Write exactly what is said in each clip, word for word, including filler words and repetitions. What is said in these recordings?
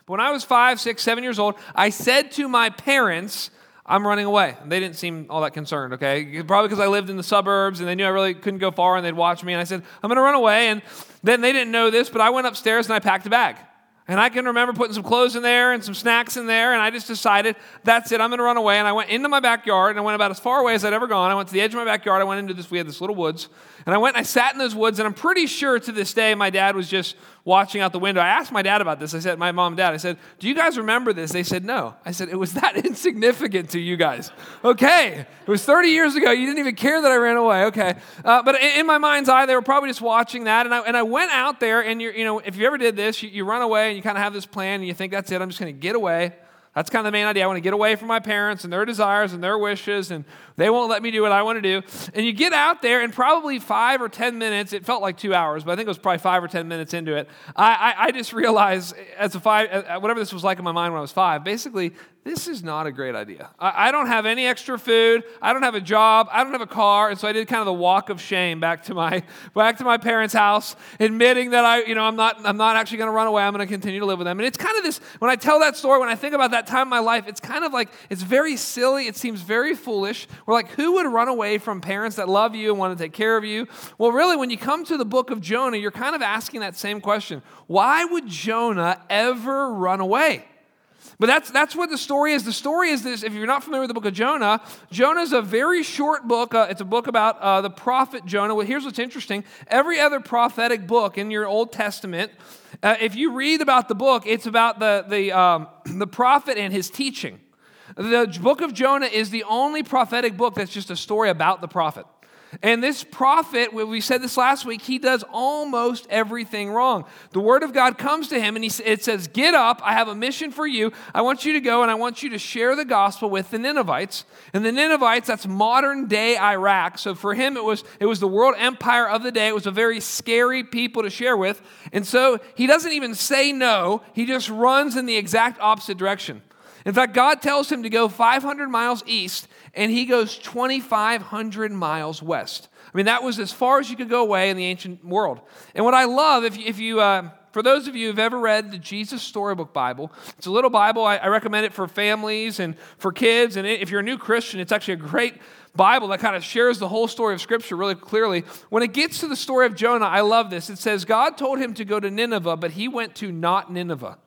But when I was five, six, seven years old, I said to my parents, I'm running away. And they didn't seem all that concerned, okay? Probably because I lived in the suburbs and they knew I really couldn't go far and they'd watch me. And I said, I'm going to run away. And then they didn't know this, but I went upstairs and I packed a bag. And I can remember putting some clothes in there and some snacks in there, and I just decided, that's it, I'm going to run away. And I went into my backyard, and I went about as far away as I'd ever gone. I went to the edge of my backyard. I went into this, we had this little woods. And I went and I sat in those woods, and I'm pretty sure to this day my dad was just watching out the window. I asked my dad about this. I said, my mom and dad, I said, do you guys remember this? They said, no. I said, it was that insignificant to you guys. Okay. It was thirty years ago. You didn't even care that I ran away. Okay. Uh, but in, in my mind's eye, they were probably just watching that. And I, and I went out there, and you're, you know, if you ever did this, you, you run away, and you kind of have this plan, and you think, that's it, I'm just going to get away. That's kind of the main idea. I want to get away from my parents and their desires and their wishes, and they won't let me do what I want to do. And you get out there, and probably five or ten minutes, it felt like two hours, but I think it was probably five or ten minutes into it, I, I, I just realized, as a five, whatever this was like in my mind when I was five, basically, this is not a great idea. I, I don't have any extra food. I don't have a job. I don't have a car. And so I did kind of the walk of shame back to my back to my parents' house, admitting that I, you know, I'm not I'm not actually going to run away. I'm going to continue to live with them. And it's kind of this, when I tell that story, when I think about that time in my life, it's kind of like, it's very silly. It seems very foolish. We're like, who would run away from parents that love you and want to take care of you? Well, really, when you come to the book of Jonah, you're kind of asking that same question. Why would Jonah ever run away? But that's that's what the story is. The story is this, if you're not familiar with the book of Jonah, Jonah's a very short book. Uh, it's a book about uh, the prophet Jonah. Well, here's what's interesting. Every other prophetic book in your Old Testament, uh, if you read about the book, it's about the, the, um, the prophet and his teaching. The book of Jonah is the only prophetic book that's just a story about the prophet. And this prophet, we said this last week, he does almost everything wrong. The word of God comes to him and he, it says, get up, I have a mission for you. I want you to go and I want you to share the gospel with the Ninevites. And the Ninevites, that's modern day Iraq. So for him, it was, it was the world empire of the day. It was a very scary people to share with. And so he doesn't even say no. He just runs in the exact opposite direction. In fact, God tells him to go five hundred miles east, and he goes twenty-five hundred miles west. I mean, that was as far as you could go away in the ancient world. And what I love, if you, if you uh, for those of you who've ever read the Jesus Storybook Bible, it's a little Bible. I, I recommend it for families and for kids. And if you're a new Christian, it's actually a great Bible that kind of shares the whole story of Scripture really clearly. When it gets to the story of Jonah, I love this. It says, God told him to go to Nineveh, but he went to not Nineveh.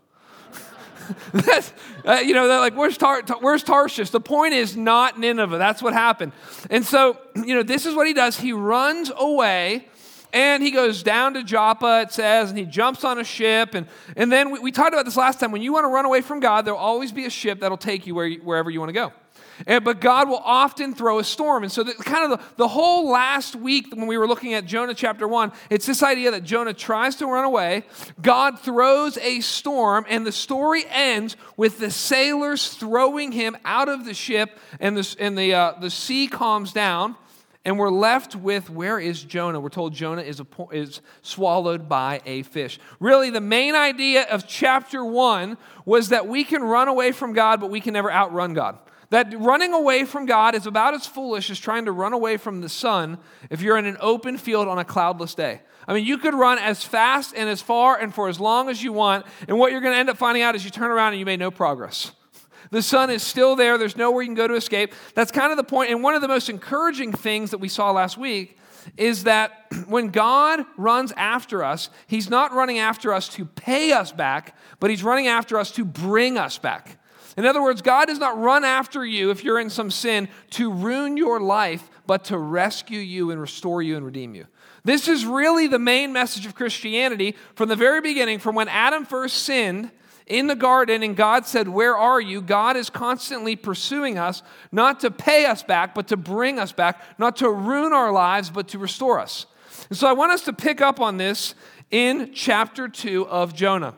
That's, uh, you know, they're like, where's, Tar- where's Tarshish? The point is not Nineveh. That's what happened. And so, you know, this is what he does. He runs away, and he goes down to Joppa, it says, and he jumps on a ship. And, and then we, we talked about this last time. When you want to run away from God, there'll always be a ship that'll take you, where you wherever you want to go. And, but God will often throw a storm. And so the, kind of the, the whole last week when we were looking at Jonah chapter one, it's this idea that Jonah tries to run away. God throws a storm, and the story ends with the sailors throwing him out of the ship, and the, and the, uh, the sea calms down. And we're left with, where is Jonah? We're told Jonah is, a, is swallowed by a fish. Really, the main idea of chapter one was that we can run away from God, but we can never outrun God. That running away from God is about as foolish as trying to run away from the sun if you're in an open field on a cloudless day. I mean, you could run as fast and as far and for as long as you want, and what you're going to end up finding out is you turn around and you made no progress. The sun is still there. There's nowhere you can go to escape. That's kind of the point. And one of the most encouraging things that we saw last week is that when God runs after us, he's not running after us to pay us back, but he's running after us to bring us back. In other words, God does not run after you if you're in some sin to ruin your life, but to rescue you and restore you and redeem you. This is really the main message of Christianity from the very beginning, from when Adam first sinned in the garden and God said, where are you? God is constantly pursuing us, not to pay us back, but to bring us back, not to ruin our lives, but to restore us. And so I want us to pick up on this in chapter two of Jonah.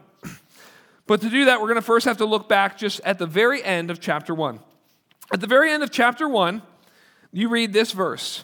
But to do that, we're going to first have to look back just at the very end of chapter one. At the very end of chapter one, you read this verse.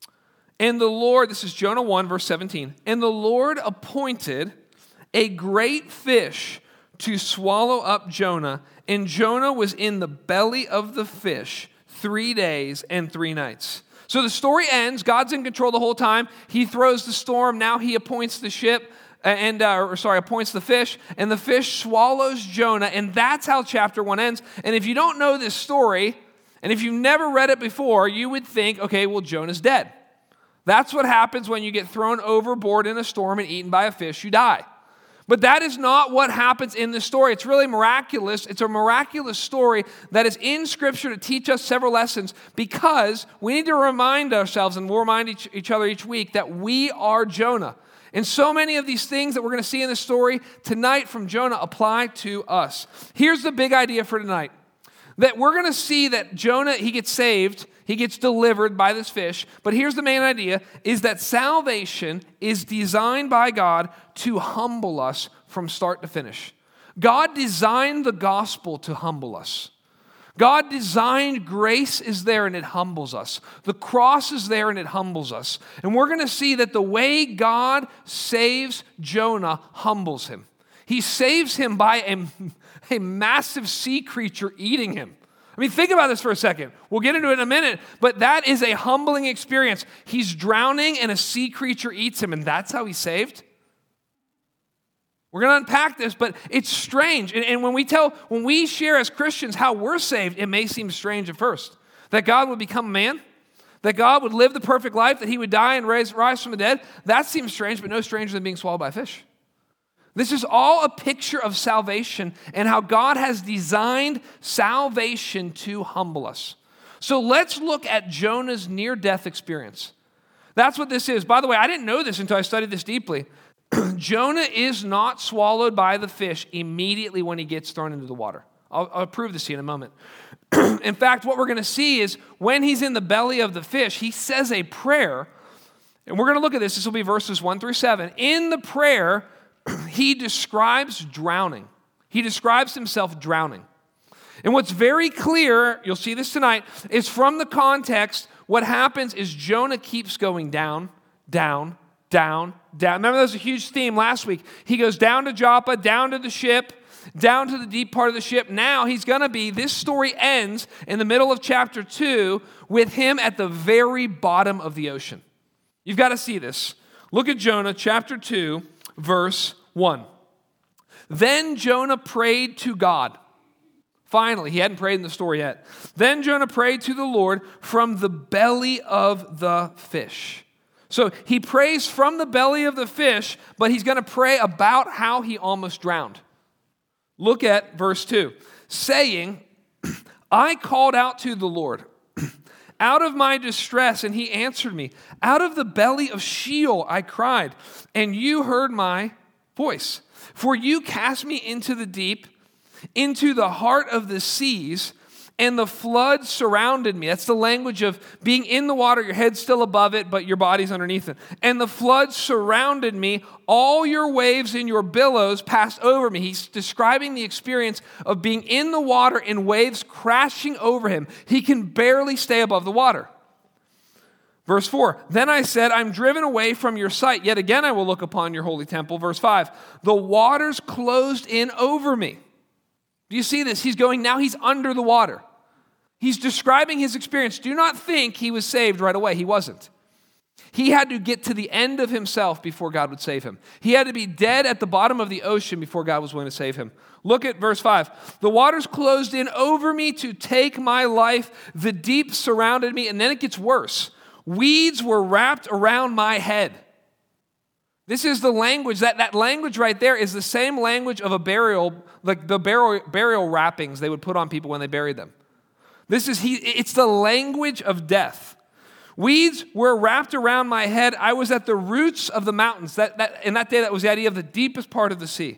And the Lord, this is Jonah one, verse seventeen. And the Lord appointed a great fish to swallow up Jonah. And Jonah was in the belly of the fish three days and three nights. So the story ends. God's in control the whole time. He throws the storm. Now he appoints the ship. and uh, or sorry, appoints the fish, and the fish swallows Jonah, and that's how chapter one ends. And if you don't know this story, and if you've never read it before, you would think, okay, well, Jonah's dead. That's what happens when you get thrown overboard in a storm and eaten by a fish, you die. But that is not what happens in this story. It's really miraculous. It's a miraculous story that is in Scripture to teach us several lessons, because we need to remind ourselves, and we'll remind each, each other each week, that we are Jonah. And so many of these things that we're going to see in this story tonight from Jonah apply to us. Here's the big idea for tonight. That we're going to see that Jonah, he gets saved, he gets delivered by this fish. But here's the main idea, is that salvation is designed by God to humble us from start to finish. God designed the gospel to humble us. God designed grace is there and it humbles us. The cross is there and it humbles us. And we're going to see that the way God saves Jonah humbles him. He saves him by a, a massive sea creature eating him. I mean, think about this for a second. We'll get into it in a minute, but that is a humbling experience. He's drowning and a sea creature eats him, and that's how he's saved? We're going to unpack this, but it's strange. And, and when we tell, when we share as Christians how we're saved, it may seem strange at first. That God would become a man, that God would live the perfect life, that he would die and rise, rise from the dead. That seems strange, but no stranger than being swallowed by a fish. This is all a picture of salvation and how God has designed salvation to humble us. So let's look at Jonah's near-death experience. That's what this is. By the way, I didn't know this until I studied this deeply. Jonah is not swallowed by the fish immediately when he gets thrown into the water. I'll, I'll prove this to you in a moment. In fact, what we're going to see is when he's in the belly of the fish, he says a prayer. And we're going to look at this. This will be verses one through seven. In the prayer, he describes drowning. He describes himself drowning. And what's very clear, you'll see this tonight, is from the context, what happens is Jonah keeps going down, down, down, down. Remember, there was a huge theme last week. He goes down to Joppa, down to the ship, down to the deep part of the ship. Now he's going to be, this story ends in the middle of chapter two with him at the very bottom of the ocean. You've got to see this. Look at Jonah chapter two, verse one. Then Jonah prayed to God. Finally, he hadn't prayed in the story yet. Then Jonah prayed to the Lord from the belly of the fish. So he prays from the belly of the fish, but he's going to pray about how he almost drowned. Look at verse two. Saying, I called out to the Lord out of my distress, and he answered me. Out of the belly of Sheol I cried, and you heard my voice. For you cast me into the deep, into the heart of the seas, and the flood surrounded me. That's the language of being in the water, your head's still above it, but your body's underneath it. And the flood surrounded me. All your waves and your billows passed over me. He's describing the experience of being in the water and waves crashing over him. He can barely stay above the water. Verse four, then I said, I'm driven away from your sight. Yet again I will look upon your holy temple. Verse five, the waters closed in over me. Do you see this? He's going, now he's under the water. He's describing his experience. Do not think he was saved right away. He wasn't. He had to get to the end of himself before God would save him. He had to be dead at the bottom of the ocean before God was willing to save him. Look at verse five. The waters closed in over me to take my life. The deep surrounded me. And then it gets worse. Weeds were wrapped around my head. This is the language, that, that language right there is the same language of a burial, like the burial, burial wrappings they would put on people when they buried them. This is, he. It's the language of death. Weeds were wrapped around my head. I was at the roots of the mountains. That, that, in that day, that was the idea of the deepest part of the sea.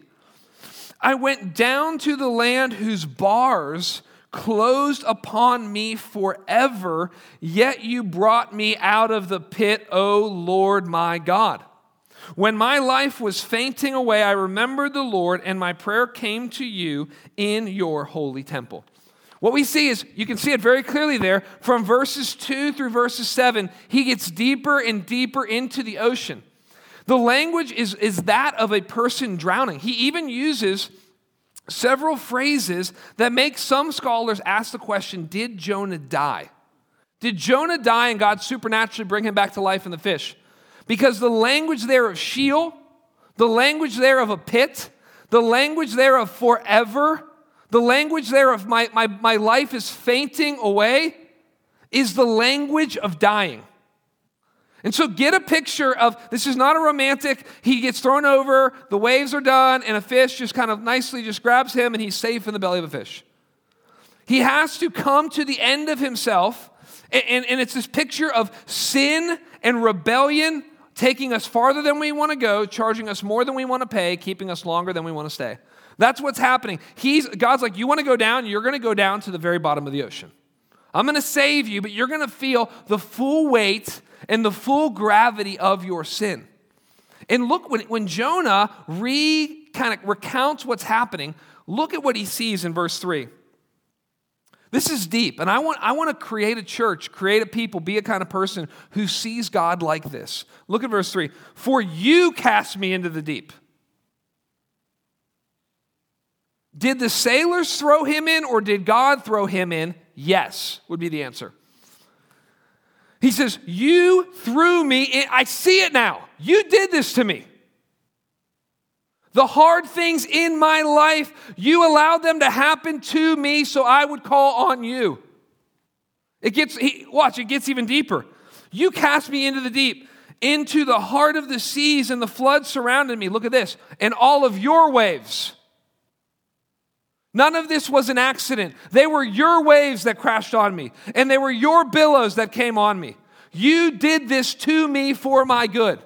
I went down to the land whose bars closed upon me forever, yet you brought me out of the pit, O Lord my God. When my life was fainting away, I remembered the Lord, and my prayer came to you in your holy temple. What we see is, you can see it very clearly there, from verses two through verses seven, he gets deeper and deeper into the ocean. The language is, is that of a person drowning. He even uses several phrases that make some scholars ask the question, did Jonah die? Did Jonah die and God supernaturally bring him back to life in the fish? Because the language there of Sheol, the language there of a pit, the language there of forever, the language there of my, my, my life is fainting away, is the language of dying. And so get a picture of, this is not a romantic, he gets thrown over, the waves are done, and a fish just kind of nicely just grabs him and he's safe in the belly of a fish. He has to come to the end of himself, and, and, and it's this picture of sin and rebellion taking us farther than we want to go, charging us more than we want to pay, keeping us longer than we want to stay. That's what's happening. He's, God's like, you want to go down? You're going to go down to the very bottom of the ocean. I'm going to save you, but you're going to feel the full weight and the full gravity of your sin. And look, when, when Jonah re kind of recounts what's happening, look at what he sees in verse three. This is deep, and I want, I want to create a church, create a people, be a kind of person who sees God like this. Look at verse three. For you cast me into the deep. Did the sailors throw him in, or did God throw him in? Yes, would be the answer. He says, you threw me in. I see it now. You did this to me. The hard things in my life, you allowed them to happen to me so I would call on you. It gets, he, watch, it gets even deeper. You cast me into the deep, into the heart of the seas, and the flood surrounded me. Look at this. And all of your waves. None of this was an accident. They were your waves that crashed on me, and they were your billows that came on me. You did this to me for my good.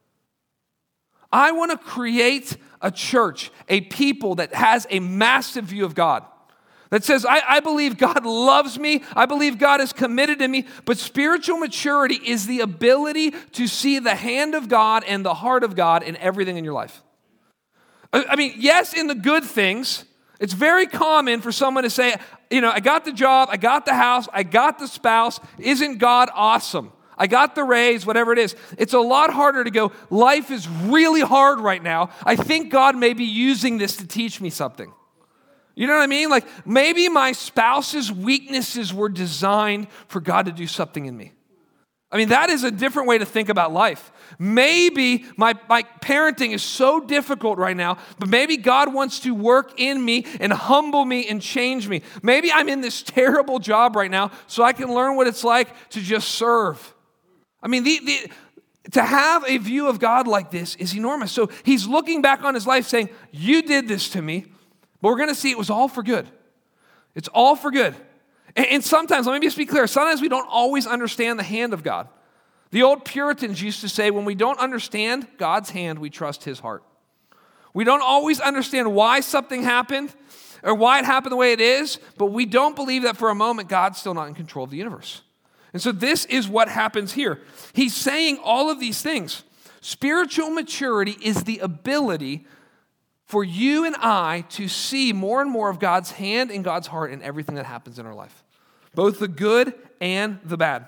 I want to create a church, a people that has a massive view of God. That says, I, I believe God loves me. I believe God is committed to me. But spiritual maturity is the ability to see the hand of God and the heart of God in everything in your life. I, I mean, yes, in the good things. It's very common for someone to say, you know, I got the job, I got the house, I got the spouse. Isn't God awesome? I got the raise, whatever it is. It's a lot harder to go, life is really hard right now. I think God may be using this to teach me something. You know what I mean? Like maybe my spouse's weaknesses were designed for God to do something in me. I mean, that is a different way to think about life. Maybe my, my parenting is so difficult right now, but maybe God wants to work in me and humble me and change me. Maybe I'm in this terrible job right now so I can learn what it's like to just serve. I mean, the, the, to have a view of God like this is enormous. So he's looking back on his life saying, you did this to me, but we're going to see it was all for good. It's all for good. And sometimes, let me just be clear, sometimes we don't always understand the hand of God. The old Puritans used to say, when we don't understand God's hand, we trust his heart. We don't always understand why something happened or why it happened the way it is, but we don't believe that for a moment God's still not in control of the universe. And so this is what happens here. He's saying all of these things. Spiritual maturity is the ability for you and I to see more and more of God's hand and God's heart in everything that happens in our life, both the good and the bad.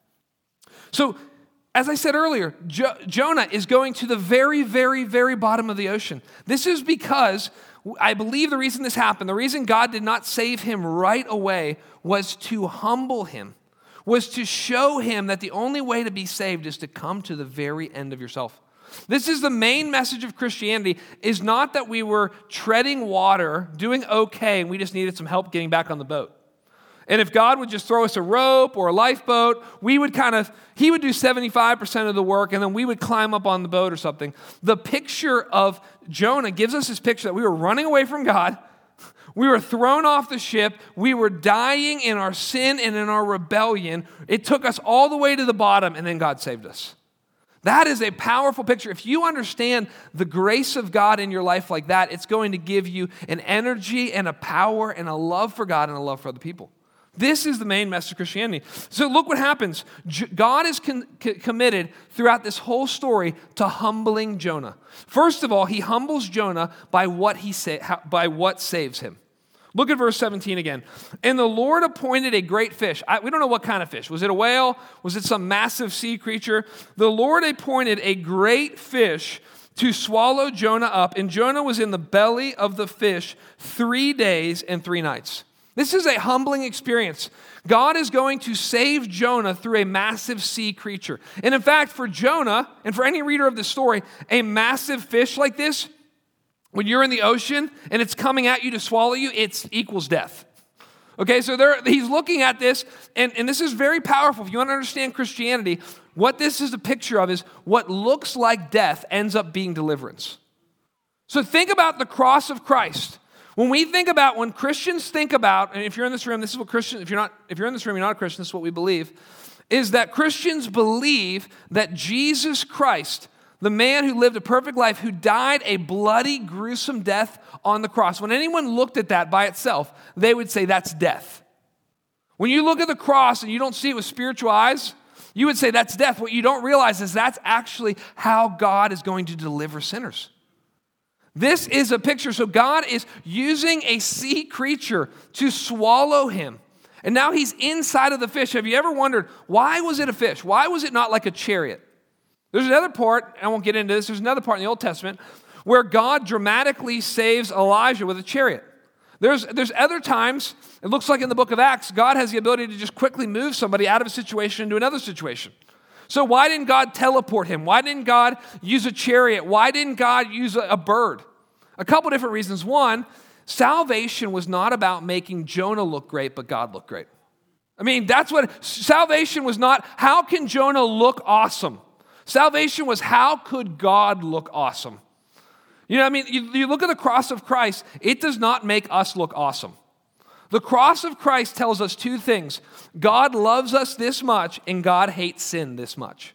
So, as I said earlier, jo- Jonah is going to the very, very, very bottom of the ocean. This is because I believe the reason this happened, the reason God did not save him right away was to humble him, was to show him that the only way to be saved is to come to the very end of yourself. This is the main message of Christianity, is not that we were treading water, doing okay, and we just needed some help getting back on the boat. And if God would just throw us a rope or a lifeboat, we would kind of, he would do seventy-five percent of the work, and then we would climb up on the boat or something. The picture of Jonah gives us this picture that we were running away from God, we were thrown off the ship, we were dying in our sin and in our rebellion. It took us all the way to the bottom, and then God saved us. That is a powerful picture. If you understand the grace of God in your life like that, it's going to give you an energy and a power and a love for God and a love for other people. This is the main message of Christianity. So look what happens. God is con- committed throughout this whole story to humbling Jonah. First of all, he humbles Jonah by what he sa- by what saves him. Look at verse seventeen again. And the Lord appointed a great fish. I, we don't know what kind of fish. Was it a whale? Was it some massive sea creature? The Lord appointed a great fish to swallow Jonah up. And Jonah was in the belly of the fish three days and three nights. This is a humbling experience. God is going to save Jonah through a massive sea creature. And in fact, for Jonah, and for any reader of the story, a massive fish like this, when you're in the ocean and it's coming at you to swallow you, it equals death. Okay, so there, he's looking at this, and, and this is very powerful. If you want to understand Christianity, what this is a picture of is what looks like death ends up being deliverance. So think about the cross of Christ. When we think about, when Christians think about, and if you're in this room, this is what Christians, if you're not, if you're in this room, you're not a Christian, this is what we believe, is that Christians believe that Jesus Christ, the man who lived a perfect life, who died a bloody, gruesome death on the cross. When anyone looked at that by itself, they would say that's death. When you look at the cross and you don't see it with spiritual eyes, you would say that's death. What you don't realize is that's actually how God is going to deliver sinners. This is a picture. So God is using a sea creature to swallow him. And now he's inside of the fish. Have you ever wondered, why was it a fish? Why was it not like a chariot? There's another part, I won't get into this, there's another part in the Old Testament where God dramatically saves Elijah with a chariot. There's, there's other times, it looks like in the book of Acts, God has the ability to just quickly move somebody out of a situation into another situation. So why didn't God teleport him? Why didn't God use a chariot? Why didn't God use a, a bird? A couple different reasons. One, salvation was not about making Jonah look great, but God look great. I mean, that's what, salvation was not, how can Jonah look awesome? Salvation was, how could God look awesome? You know what I mean? You, you look at the cross of Christ, it does not make us look awesome. The cross of Christ tells us two things. God loves us this much, and God hates sin this much.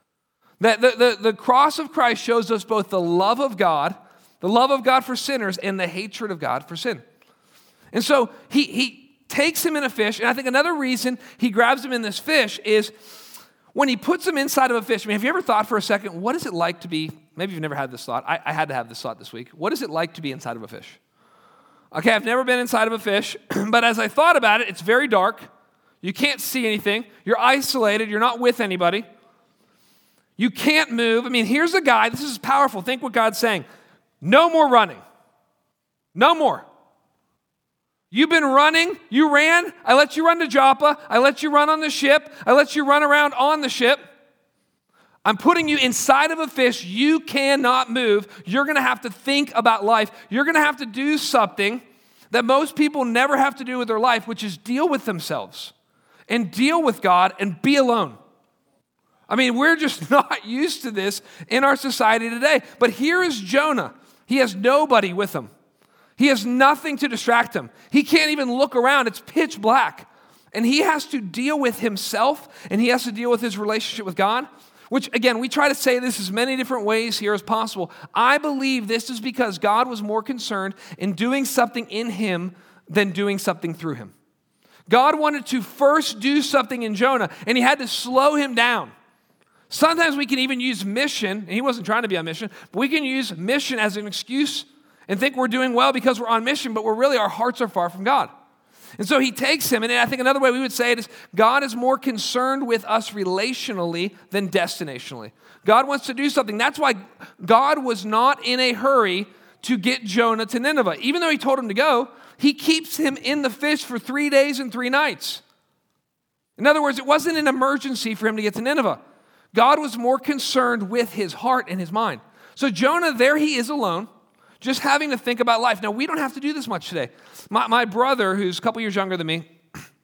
That the, the, the cross of Christ shows us both the love of God, the love of God for sinners, and the hatred of God for sin. And so he, he takes him in a fish, and I think another reason he grabs him in this fish is when he puts him inside of a fish. I mean, have you ever thought for a second, what is it like to be, maybe you've never had this thought. I, I had to have this thought this week. What is it like to be inside of a fish? Okay, I've never been inside of a fish, but as I thought about it, it's very dark. You can't see anything. You're isolated. You're not with anybody. You can't move. I mean, here's a guy. This is powerful. Think what God's saying. No more running. No more. You've been running. You ran. I let you run to Joppa. I let you run on the ship. I let you run around on the ship. I'm putting you inside of a fish. You cannot move. You're going to have to think about life. You're going to have to do something that most people never have to do with their life, which is deal with themselves and deal with God and be alone. I mean, we're just not used to this in our society today. But here is Jonah. He has nobody with him. He has nothing to distract him. He can't even look around. It's pitch black. And he has to deal with himself, and he has to deal with his relationship with God. Which, again, we try to say this as many different ways here as possible. I believe this is because God was more concerned in doing something in him than doing something through him. God wanted to first do something in Jonah, and he had to slow him down. Sometimes we can even use mission, and he wasn't trying to be on mission, but we can use mission as an excuse and think we're doing well because we're on mission, but we're really, our hearts are far from God. And so he takes him, and I think another way we would say it is God is more concerned with us relationally than destinationally. God wants to do something. That's why God was not in a hurry to get Jonah to Nineveh. Even though he told him to go, he keeps him in the fish for three days and three nights. In other words, it wasn't an emergency for him to get to Nineveh. God was more concerned with his heart and his mind. So Jonah, there he is alone, just having to think about life. Now, we don't have to do this much today. My, my brother, who's a couple years younger than me,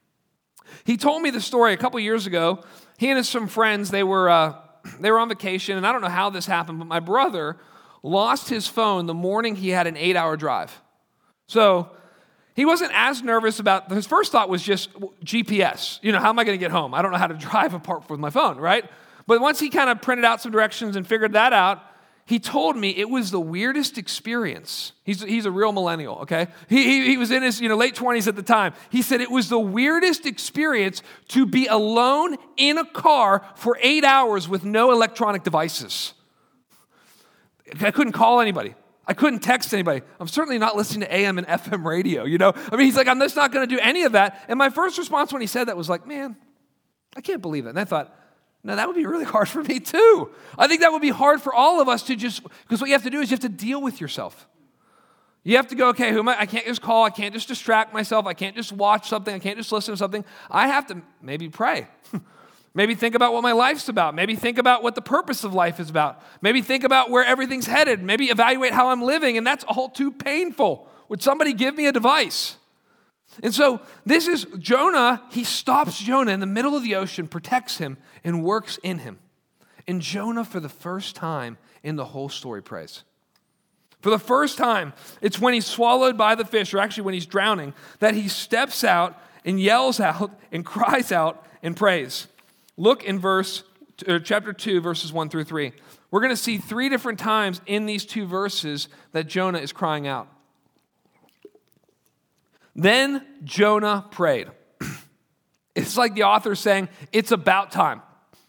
he told me the story a couple years ago. He and his some friends, they were uh, they were on vacation, and I don't know how this happened, but my brother lost his phone the morning he had an eight-hour drive. So he wasn't as nervous about, his first thought was just G P S. You know, how am I going to get home? I don't know how to drive apart from my phone, right? But once he kind of printed out some directions and figured that out, he told me it was the weirdest experience. He's, he's a real millennial, okay? He, he, he was in his you know, late twenties at the time. He said it was the weirdest experience to be alone in a car for eight hours with no electronic devices. I couldn't call anybody. I couldn't text anybody. I'm certainly not listening to A M and F M radio, you know? I mean, he's like, I'm just not going to do any of that. And my first response when he said that was like, man, I can't believe it. And I thought, no, that would be really hard for me too. I think that would be hard for all of us to just, because what you have to do is you have to deal with yourself. You have to go, okay, who am I? I can't just call. I can't just distract myself. I can't just watch something. I can't just listen to something. I have to maybe pray. Maybe think about what my life's about. Maybe think about what the purpose of life is about. Maybe think about where everything's headed. Maybe evaluate how I'm living, and that's all too painful. Would somebody give me a device? And so this is Jonah. He stops Jonah in the middle of the ocean, protects him, and works in him. And Jonah, for the first time in the whole story, prays. For the first time, it's when he's swallowed by the fish, or actually when he's drowning, that he steps out and yells out and cries out and prays. Look in verse, or chapter two, verses one through three. We're going to see three different times in these two verses that Jonah is crying out. Then Jonah prayed. It's like the author saying, it's about time.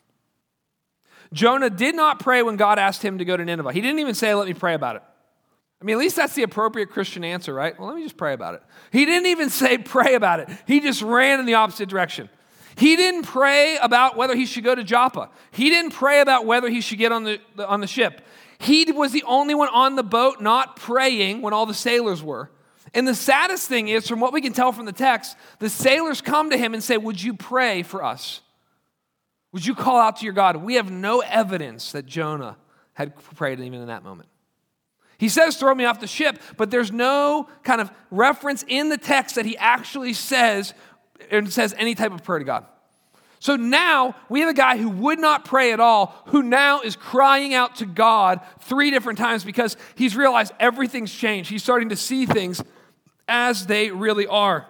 Jonah did not pray when God asked him to go to Nineveh. He didn't even say, let me pray about it. I mean, at least that's the appropriate Christian answer, right? Well, let me just pray about it. He didn't even say pray about it. He just ran in the opposite direction. He didn't pray about whether he should go to Joppa. He didn't pray about whether he should get on the, the on the ship. He was the only one on the boat not praying when all the sailors were. And the saddest thing is, from what we can tell from the text, the sailors come to him and say, would you pray for us? Would you call out to your God? We have no evidence that Jonah had prayed even in that moment. He says, throw me off the ship, but there's no kind of reference in the text that he actually says and says any type of prayer to God. So now we have a guy who would not pray at all, who now is crying out to God three different times because he's realized everything's changed. He's starting to see things as they really are.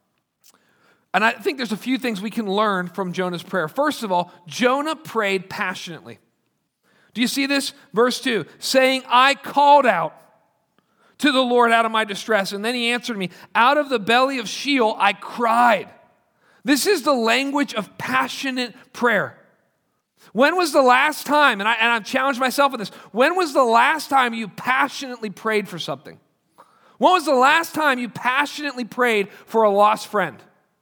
And I think there's a few things we can learn from Jonah's prayer. First of all, Jonah prayed passionately. Do you see this? Verse two, saying, I called out to the Lord out of my distress, and then he answered me. Out of the belly of Sheol I cried. This is the language of passionate prayer. When was the last time, and, I, and I've challenged myself with this, when was the last time you passionately prayed for something? When was the last time you passionately prayed for a lost friend?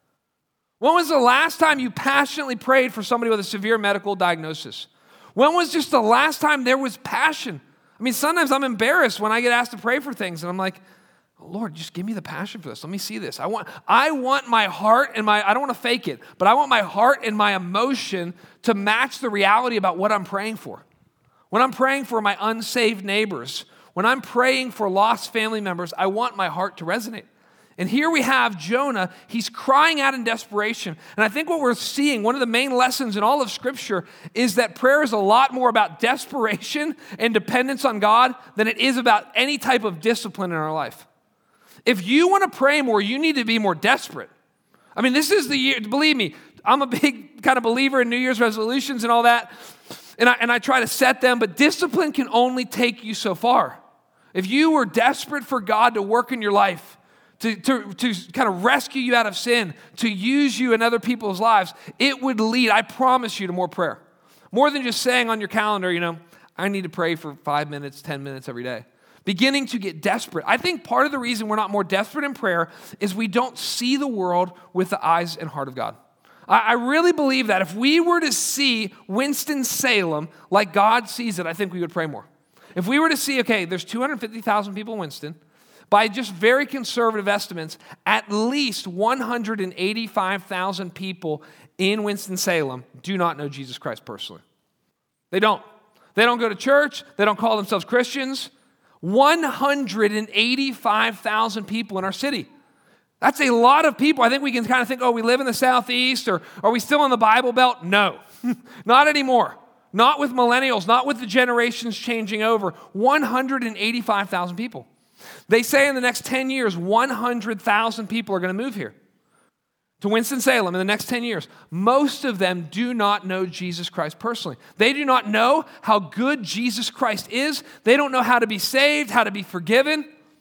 When was the last time you passionately prayed for somebody with a severe medical diagnosis? When was just the last time there was passion? I mean, sometimes I'm embarrassed when I get asked to pray for things, and I'm like, oh, Lord, just give me the passion for this. Let me see this. I want, I want my heart and my, I don't want to fake it, but I want my heart and my emotion to match the reality about what I'm praying for. When I'm praying for my unsaved neighbors, when I'm praying for lost family members, I want my heart to resonate. And here we have Jonah. He's crying out in desperation. And I think what we're seeing, one of the main lessons in all of Scripture, is that prayer is a lot more about desperation and dependence on God than it is about any type of discipline in our life. If you want to pray more, you need to be more desperate. I mean, this is the year, believe me, I'm a big kind of believer in New Year's resolutions and all that, and I, and I try to set them, but discipline can only take you so far. If you were desperate for God to work in your life, To, to, to kind of rescue you out of sin, to use you in other people's lives, it would lead, I promise you, to more prayer. More than just saying on your calendar, you know, I need to pray for five minutes, ten minutes every day. Beginning to get desperate. I think part of the reason we're not more desperate in prayer is we don't see the world with the eyes and heart of God. I, I really believe that if we were to see Winston-Salem like God sees it, I think we would pray more. If we were to see, okay, there's two hundred fifty thousand people in Winston, by just very conservative estimates, at least one hundred eighty-five thousand people in Winston-Salem do not know Jesus Christ personally. They don't. They don't go to church. They don't call themselves Christians. one hundred eighty-five thousand people in our city. That's a lot of people. I think we can kind of think, oh, we live in the Southeast, or are we still in the Bible Belt? No, not anymore. Not with millennials, not with the generations changing over. one hundred eighty-five thousand people. They say in the next ten years, one hundred thousand people are going to move here to Winston-Salem in the next ten years. Most of them do not know Jesus Christ personally. They do not know how good Jesus Christ is. They don't know how to be saved, how to be forgiven.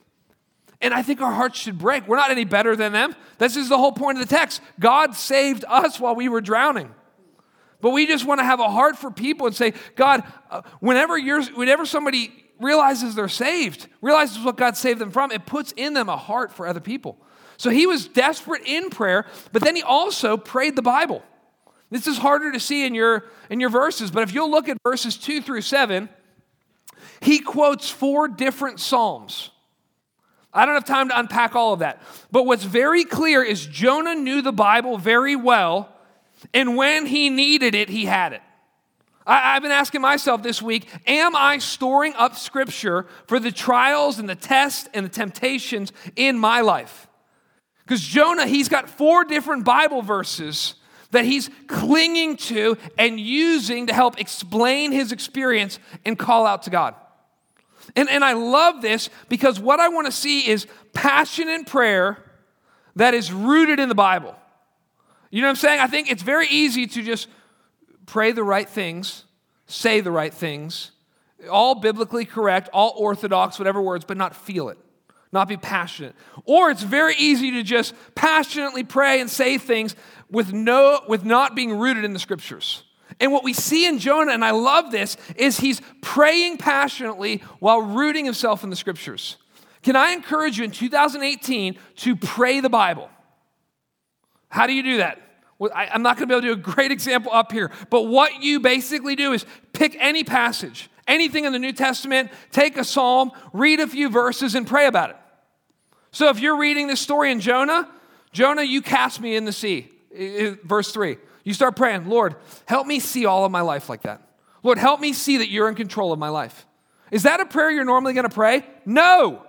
And I think our hearts should break. We're not any better than them. This is the whole point of the text. God saved us while we were drowning. But we just want to have a heart for people and say, God, uh, whenever you're, whenever somebody realizes they're saved, realizes what God saved them from, it puts in them a heart for other people. So he was desperate in prayer, but then he also prayed the Bible. This is harder to see in your, in your verses, but if you'll look at verses two through seven, he quotes four different psalms. I don't have time to unpack all of that. But what's very clear is Jonah knew the Bible very well, and when he needed it, he had it. I, I've been asking myself this week, am I storing up Scripture for the trials and the tests and the temptations in my life? Because Jonah, he's got four different Bible verses that he's clinging to and using to help explain his experience and call out to God. And, and I love this because what I want to see is passion in prayer that is rooted in the Bible. You know what I'm saying? I think it's very easy to just pray the right things, say the right things, all biblically correct, all orthodox, whatever words, but not feel it, not be passionate. Or it's very easy to just passionately pray and say things with no, with not being rooted in the Scriptures. And what we see in Jonah, and I love this, is he's praying passionately while rooting himself in the Scriptures. Can I encourage you in two thousand eighteen to pray the Bible? How do you do that? Well, I, I'm not going to be able to do a great example up here, but what you basically do is pick any passage, anything in the New Testament, take a psalm, read a few verses, and pray about it. So if you're reading this story in Jonah, Jonah, you cast me in the sea, verse three. You start praying, Lord, help me see all of my life like that. Lord, help me see that you're in control of my life. Is that a prayer you're normally going to pray? No.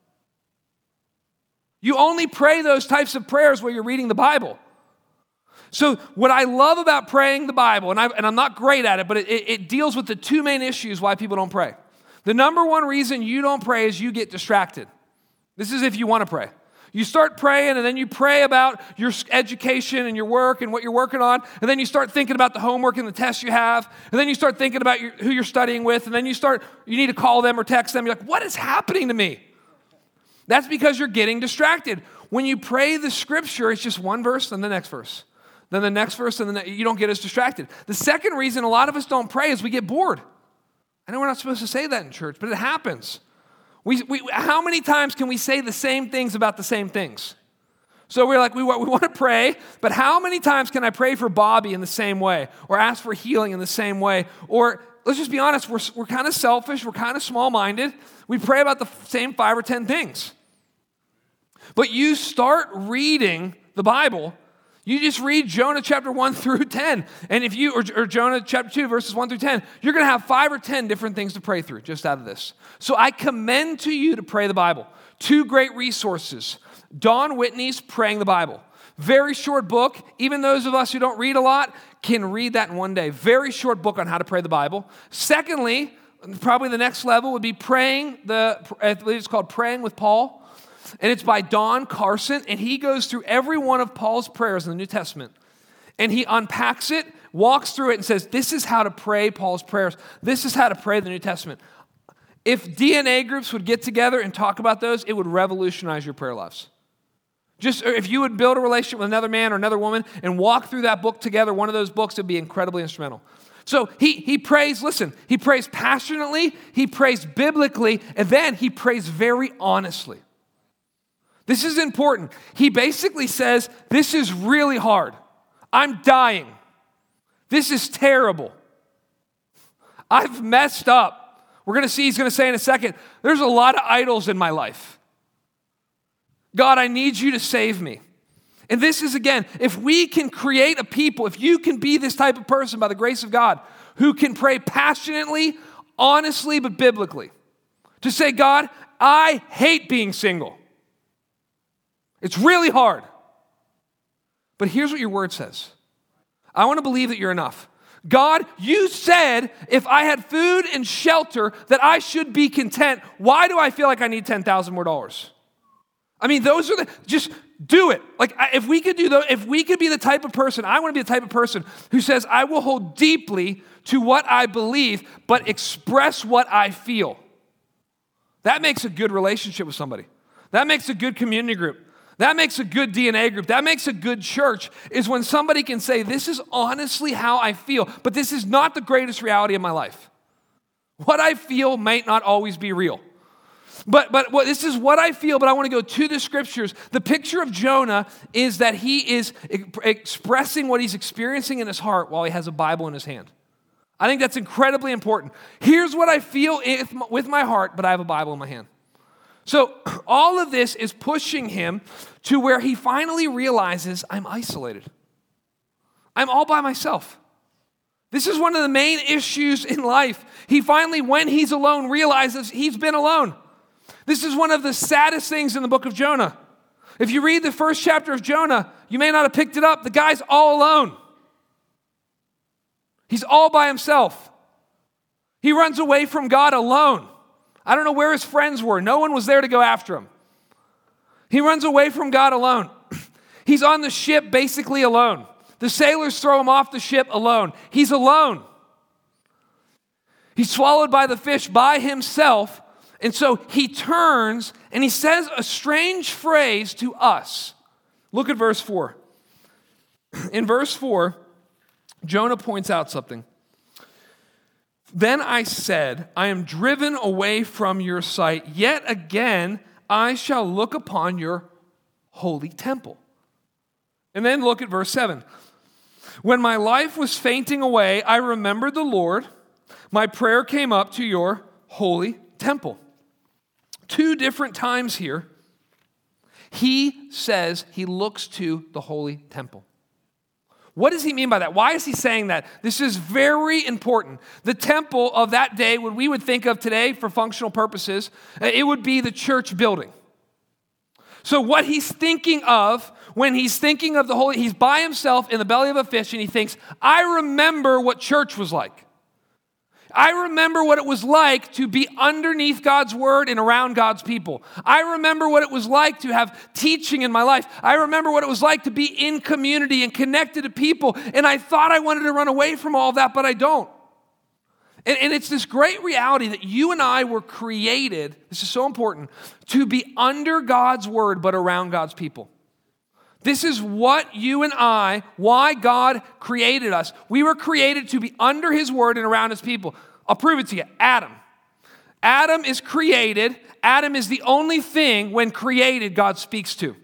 You only pray those types of prayers where you're reading the Bible. So what I love about praying the Bible, and, I, and I'm not great at it, but it, it, it deals with the two main issues why people don't pray. The number one reason you don't pray is you get distracted. This is if you want to pray. You start praying, and then you pray about your education and your work and what you're working on, and then you start thinking about the homework and the tests you have, and then you start thinking about your, who you're studying with, and then you start, you need to call them or text them. You're like, what is happening to me? That's because you're getting distracted. When you pray the Scripture, it's just one verse and the next verse. Then the next verse, and then you don't get as distracted. The second reason a lot of us don't pray is we get bored. I know we're not supposed to say that in church, but it happens. We, we, how many times can we say the same things about the same things? So we're like, we, we want to pray, but how many times can I pray for Bobby in the same way? Or ask for healing in the same way? Or let's just be honest, we're, we're kind of selfish, we're kind of small-minded. We pray about the same five or ten things. But you start reading the Bible, you just read Jonah chapter one through ten. And if you, or, or Jonah chapter two, verses one through ten, you're going to have five or ten different things to pray through just out of this. So I commend to you to pray the Bible. Two great resources. Don Whitney's Praying the Bible. Very short book. Even those of us who don't read a lot can read that in one day. Very short book on how to pray the Bible. Secondly, probably the next level would be praying the, I believe it's called Praying with Paul. And it's by Don Carson, and he goes through every one of Paul's prayers in the New Testament. And he unpacks it, walks through it, and says, this is how to pray Paul's prayers. This is how to pray the New Testament. If D N A groups would get together and talk about those, it would revolutionize your prayer lives. Just if you would build a relationship with another man or another woman and walk through that book together, one of those books would be incredibly instrumental. So he, he prays, listen, he prays passionately, he prays biblically, and then he prays very honestly. This is important. He basically says, this is really hard. I'm dying. This is terrible. I've messed up. We're going to see, he's going to say in a second, there's a lot of idols in my life. God, I need you to save me. And this is, again, if we can create a people, if you can be this type of person by the grace of God, who can pray passionately, honestly, but biblically, to say, God, I hate being single. It's really hard. But here's what your word says. I want to believe that you're enough. God, you said if I had food and shelter that I should be content. Why do I feel like I need ten thousand more dollars? I mean, those are the, just do it. Like if we could do those, if we could be the type of person, I want to be the type of person who says, I will hold deeply to what I believe, but express what I feel. That makes a good relationship with somebody. That makes a good community group. That makes a good D N A group. That makes a good church is when somebody can say, this is honestly how I feel, but this is not the greatest reality of my life. What I feel might not always be real. But but what, this is what I feel, but I want to go to the scriptures. The picture of Jonah is that he is e- expressing what he's experiencing in his heart while he has a Bible in his hand. I think that's incredibly important. Here's what I feel with my heart, but I have a Bible in my hand. So all of this is pushing him to where he finally realizes, I'm isolated. I'm all by myself. This is one of the main issues in life. He finally, when he's alone, realizes he's been alone. This is one of the saddest things in the book of Jonah. If you read the first chapter of Jonah, you may not have picked it up. The guy's all alone. He's all by himself. He runs away from God alone. I don't know where his friends were. No one was there to go after him. He runs away from God alone. He's on the ship basically alone. The sailors throw him off the ship alone. He's alone. He's swallowed by the fish by himself. And so he turns and he says a strange phrase to us. Look at verse four. In verse four, Jonah points out something. Then I said, I am driven away from your sight. Yet again, I shall look upon your holy temple. And then look at verse seven. When my life was fainting away, I remembered the Lord. My prayer came up to your holy temple. Two different times here, he says he looks to the holy temple. What does he mean by that? Why is he saying that? This is very important. The temple of that day, what we would think of today for functional purposes, it would be the church building. So what he's thinking of when he's thinking of the holy, he's by himself in the belly of a fish and he thinks, I remember what church was like. I remember what it was like to be underneath God's word and around God's people. I remember what it was like to have teaching in my life. I remember what it was like to be in community and connected to people. And I thought I wanted to run away from all that, but I don't. And, and it's this great reality that you and I were created, this is so important, to be under God's word, but around God's people. This is what you and I, why God created us. We were created to be under his word and around his people. I'll prove it to you. Adam. Adam is created. Adam is the only thing when created God speaks to.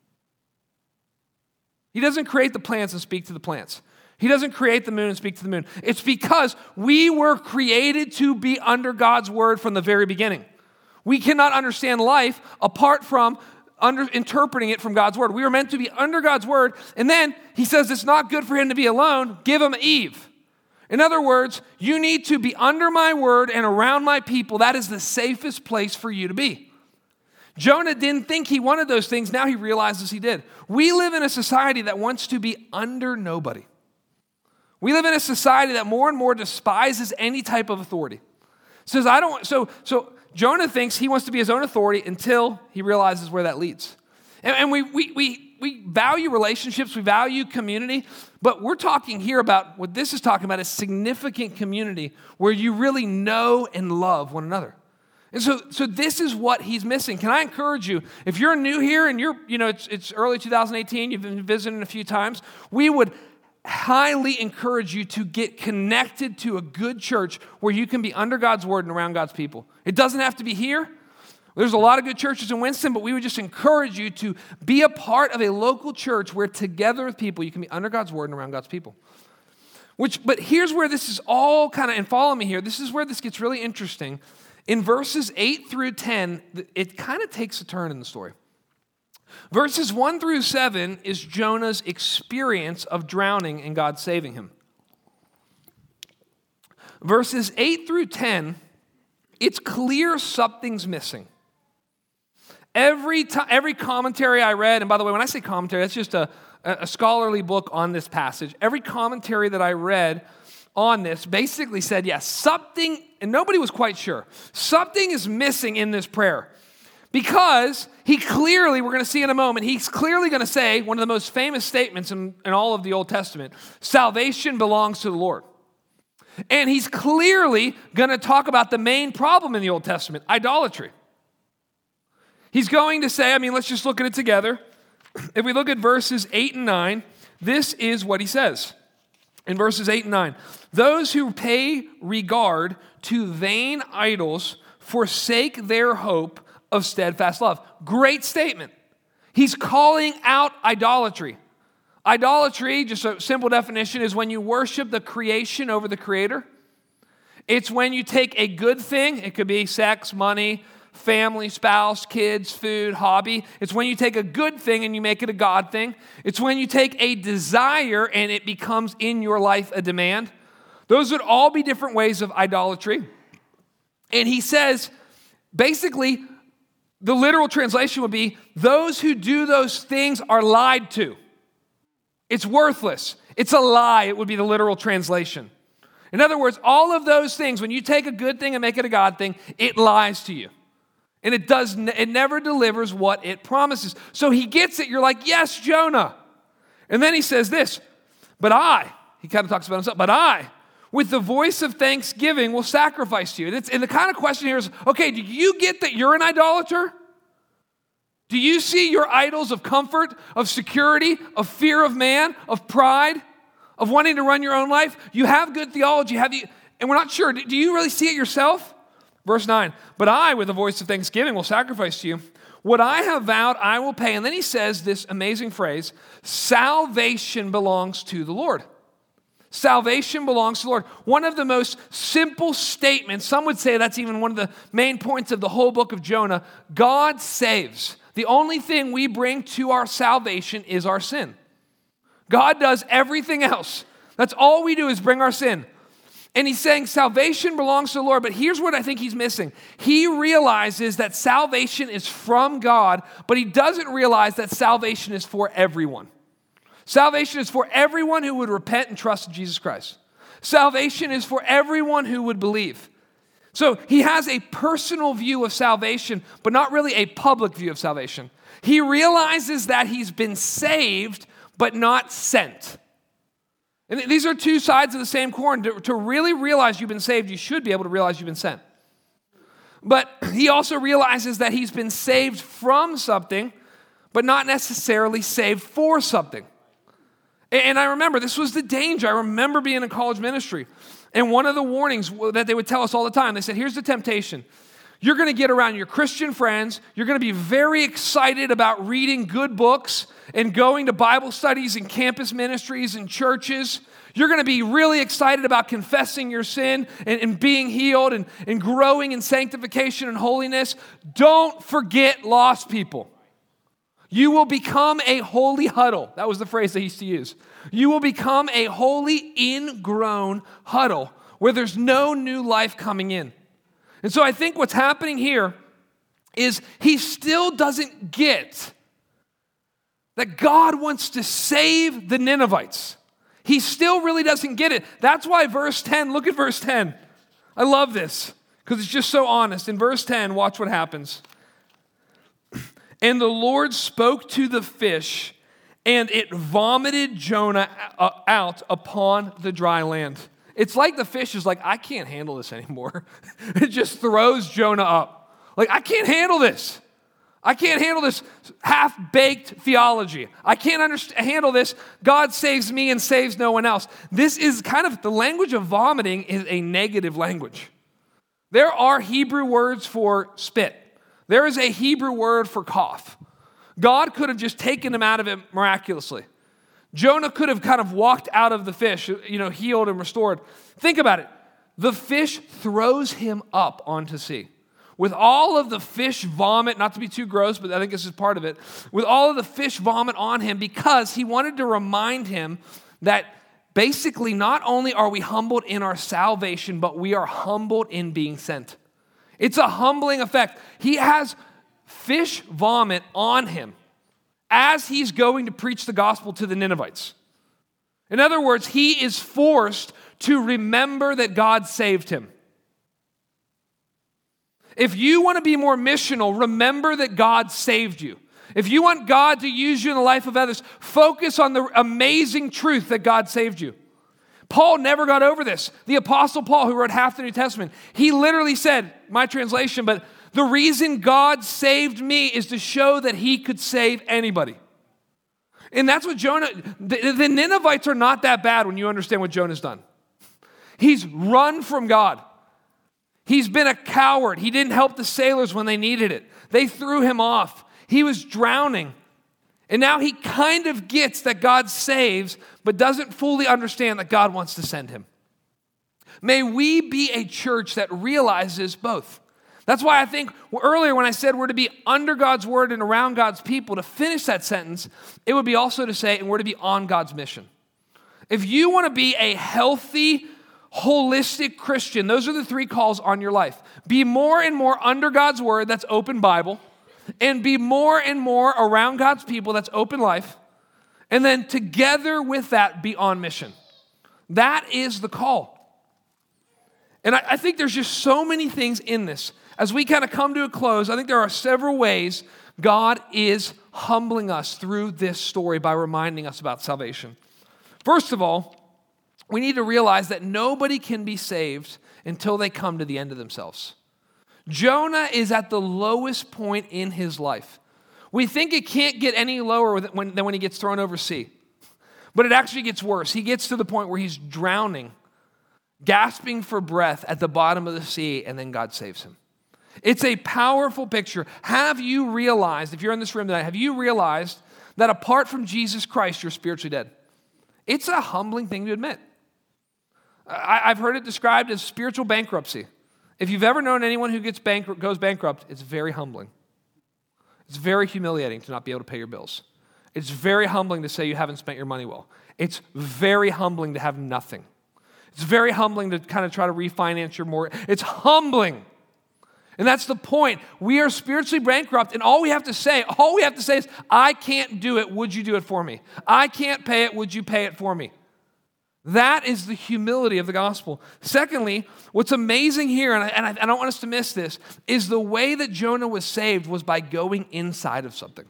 He doesn't create the plants and speak to the plants. He doesn't create the moon and speak to the moon. It's because we were created to be under God's word from the very beginning. We cannot understand life apart from Under, interpreting it from God's word. We were meant to be under God's word. And then he says it's not good for him to be alone. Give him Eve. In other words, you need to be under my word and around my people. That is the safest place for you to be. Jonah didn't think he wanted those things. Now he realizes he did. We live in a society that wants to be under nobody. We live in a society that more and more despises any type of authority. Says, I don't, so, so, Jonah thinks he wants to be his own authority until he realizes where that leads. And, and we, we, we, we value relationships, we value community, but we're talking here about, what this is talking about is significant community where you really know and love one another. And so, so this is what he's missing. Can I encourage you, if you're new here and you're, you know, it's, it's early two thousand eighteen, you've been visiting a few times, we would highly encourage you to get connected to a good church where you can be under God's word and around God's people. It doesn't have to be here. There's a lot of good churches in Winston, but we would just encourage you to be a part of a local church where together with people you can be under God's word and around God's people. Which, but here's where this is all kind of, and follow me here, this is where this gets really interesting. In verses eight through ten, it kind of takes a turn in the story. Verses one through seven is Jonah's experience of drowning and God saving him. Verses eight through ten, it's clear something's missing. Every time, every commentary I read, and by the way, when I say commentary, that's just a, a scholarly book on this passage. Every commentary that I read on this basically said, yes, something, and nobody was quite sure, something is missing in this prayer. Because he clearly, we're going to see in a moment, he's clearly going to say one of the most famous statements in, in all of the Old Testament, salvation belongs to the Lord. And he's clearly going to talk about the main problem in the Old Testament, idolatry. He's going to say, I mean, let's just look at it together. If we look at verses eight and nine, this is what he says. In verses eight and nine, those who pay regard to vain idols forsake their hope of steadfast love. Great statement. He's calling out idolatry. Idolatry, just a simple definition, is when you worship the creation over the creator. It's when you take a good thing, it could be sex, money, family, spouse, kids, food, hobby. It's when you take a good thing and you make it a God thing. It's when you take a desire and it becomes in your life a demand. Those would all be different ways of idolatry. And he says, basically, the literal translation would be, those who do those things are lied to. It's worthless. It's a lie, it would be the literal translation. In other words, all of those things, when you take a good thing and make it a God thing, it lies to you. And it does. It never delivers what it promises. So he gets it. You're like, yes, Jonah. And then he says this, but I, he kind of talks about himself, but I, with the voice of thanksgiving, will sacrifice to you. And, it's, and the kind of question here is, okay, do you get that you're an idolater? Do you see your idols of comfort, of security, of fear of man, of pride, of wanting to run your own life? You have good theology, have you? And we're not sure. Do you really see it yourself? Verse nine, but I, with the voice of thanksgiving, will sacrifice to you. What I have vowed, I will pay. And then he says this amazing phrase, salvation belongs to the Lord. Salvation belongs to the Lord. One of the most simple statements, some would say that's even one of the main points of the whole book of Jonah. God saves. The only thing we bring to our salvation is our sin. God does everything else. That's all we do is bring our sin. And he's saying salvation belongs to the Lord, but here's what I think he's missing. He realizes that salvation is from God, but he doesn't realize that salvation is for everyone. Salvation is for everyone who would repent and trust in Jesus Christ. Salvation is for everyone who would believe. So he has a personal view of salvation, but not really a public view of salvation. He realizes that he's been saved, but not sent. And these are two sides of the same coin. To, to really realize you've been saved, you should be able to realize you've been sent. But he also realizes that he's been saved from something, but not necessarily saved for something. And I remember, this was the danger. I remember being in college ministry. And one of the warnings that they would tell us all the time, they said, here's the temptation. You're going to get around your Christian friends. You're going to be very excited about reading good books and going to Bible studies and campus ministries and churches. You're going to be really excited about confessing your sin and, and being healed and, and growing in sanctification and holiness. Don't forget lost people. You will become a holy huddle. That was the phrase they used to use. You will become a holy, ingrown huddle where there's no new life coming in. And so I think what's happening here is he still doesn't get that God wants to save the Ninevites. He still really doesn't get it. That's why verse ten, look at verse ten. I love this because it's just so honest. In verse ten, watch what happens. And the Lord spoke to the fish, and it vomited Jonah out upon the dry land. It's like the fish is like, I can't handle this anymore. It just throws Jonah up. Like, I can't handle this. I can't handle this half-baked theology. I can't understand, handle this. God saves me and saves no one else. This is kind of, the language of vomiting is a negative language. There are Hebrew words for spit. There is a Hebrew word for cough. God could have just taken him out of it miraculously. Jonah could have kind of walked out of the fish, you know, healed and restored. Think about it. The fish throws him up onto sea. With all of the fish vomit, not to be too gross, but I think this is part of it, with all of the fish vomit on him because he wanted to remind him that basically not only are we humbled in our salvation, but we are humbled in being sent. It's a humbling effect. He has fish vomit on him as he's going to preach the gospel to the Ninevites. In other words, he is forced to remember that God saved him. If you want to be more missional, remember that God saved you. If you want God to use you in the life of others, focus on the amazing truth that God saved you. Paul never got over this. The Apostle Paul, who wrote half the New Testament, he literally said, my translation, but the reason God saved me is to show that he could save anybody. And that's what Jonah, the, the Ninevites are not that bad when you understand what Jonah's done. He's run from God. He's been a coward. He didn't help the sailors when they needed it. They threw him off. He was drowning. And now he kind of gets that God saves, but doesn't fully understand that God wants to send him. May we be a church that realizes both. That's why I think earlier when I said we're to be under God's word and around God's people, to finish that sentence, it would be also to say, and we're to be on God's mission. If you want to be a healthy, holistic Christian, those are the three calls on your life. Be more and more under God's word, that's open Bible, and be more and more around God's people, that's open life, and then together with that, be on mission. That is the call. And I, I think there's just so many things in this. As we kind of come to a close, I think there are several ways God is humbling us through this story by reminding us about salvation. First of all, we need to realize that nobody can be saved until they come to the end of themselves. Jonah is at the lowest point in his life. We think it can't get any lower than when he gets thrown over sea. But it actually gets worse. He gets to the point where he's drowning, gasping for breath at the bottom of the sea, and then God saves him. It's a powerful picture. Have you realized, if you're in this room tonight, have you realized that apart from Jesus Christ, you're spiritually dead? It's a humbling thing to admit. I've heard it described as spiritual bankruptcy. If you've ever known anyone who gets bankrupt, goes bankrupt, it's very humbling. It's very humiliating to not be able to pay your bills. It's very humbling to say you haven't spent your money well. It's very humbling to have nothing. It's very humbling to kind of try to refinance your mortgage. It's humbling. And that's the point. We are spiritually bankrupt, and all we have to say, all we have to say is, I can't do it, would you do it for me? I can't pay it, would you pay it for me? That is the humility of the gospel. Secondly, what's amazing here, and I, and I don't want us to miss this, is the way that Jonah was saved was by going inside of something.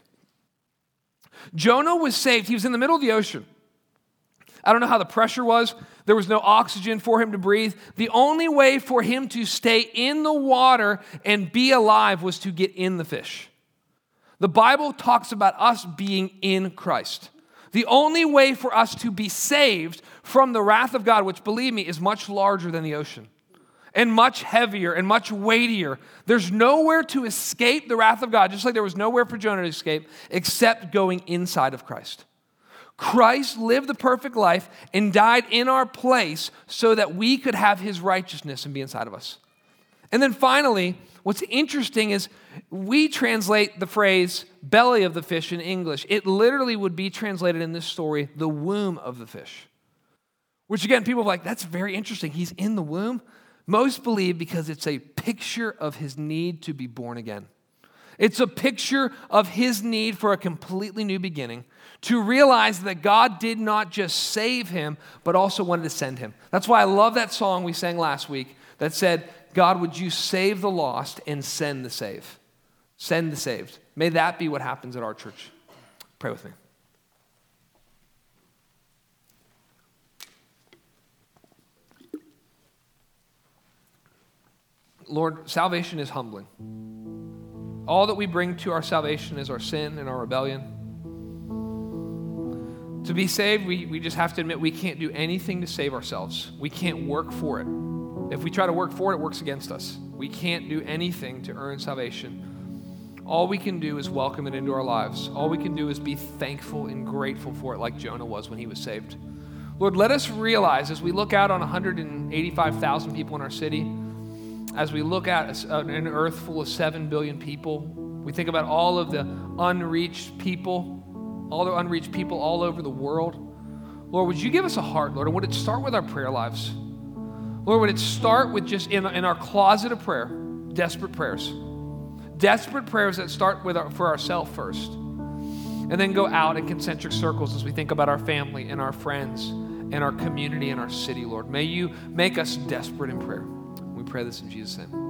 Jonah was saved. He was in the middle of the ocean. I don't know how the pressure was. There was no oxygen for him to breathe. The only way for him to stay in the water and be alive was to get in the fish. The Bible talks about us being in Christ. The only way for us to be saved from the wrath of God, which, believe me, is much larger than the ocean and much heavier and much weightier. There's nowhere to escape the wrath of God, just like there was nowhere for Jonah to escape, except going inside of Christ. Christ lived the perfect life and died in our place so that we could have his righteousness and be inside of us. And then finally, what's interesting is we translate the phrase belly of the fish in English. It literally would be translated in this story, the womb of the fish. Which again, people are like, that's very interesting. He's in the womb. Most believe because it's a picture of his need to be born again. It's a picture of his need for a completely new beginning, to realize that God did not just save him, but also wanted to send him. That's why I love that song we sang last week that said, God, would you save the lost and send the saved? Send the saved. May that be what happens at our church. Pray with me. Lord, salvation is humbling. All that we bring to our salvation is our sin and our rebellion. To be saved, we, we just have to admit we can't do anything to save ourselves. We can't work for it. If we try to work for it, it works against us. We can't do anything to earn salvation. All we can do is welcome it into our lives. All we can do is be thankful and grateful for it like Jonah was when he was saved. Lord, let us realize as we look out on one hundred eighty-five thousand people in our city, as we look at an earth full of seven billion people, we think about all of the unreached people, all the unreached people all over the world. Lord, would you give us a heart, Lord? And would it start with our prayer lives? Lord, would it start with just in, in our closet of prayer, desperate prayers. Desperate prayers that start with our, for ourselves first. And then go out in concentric circles as we think about our family and our friends and our community and our city, Lord. May you make us desperate in prayer. We pray this in Jesus' name.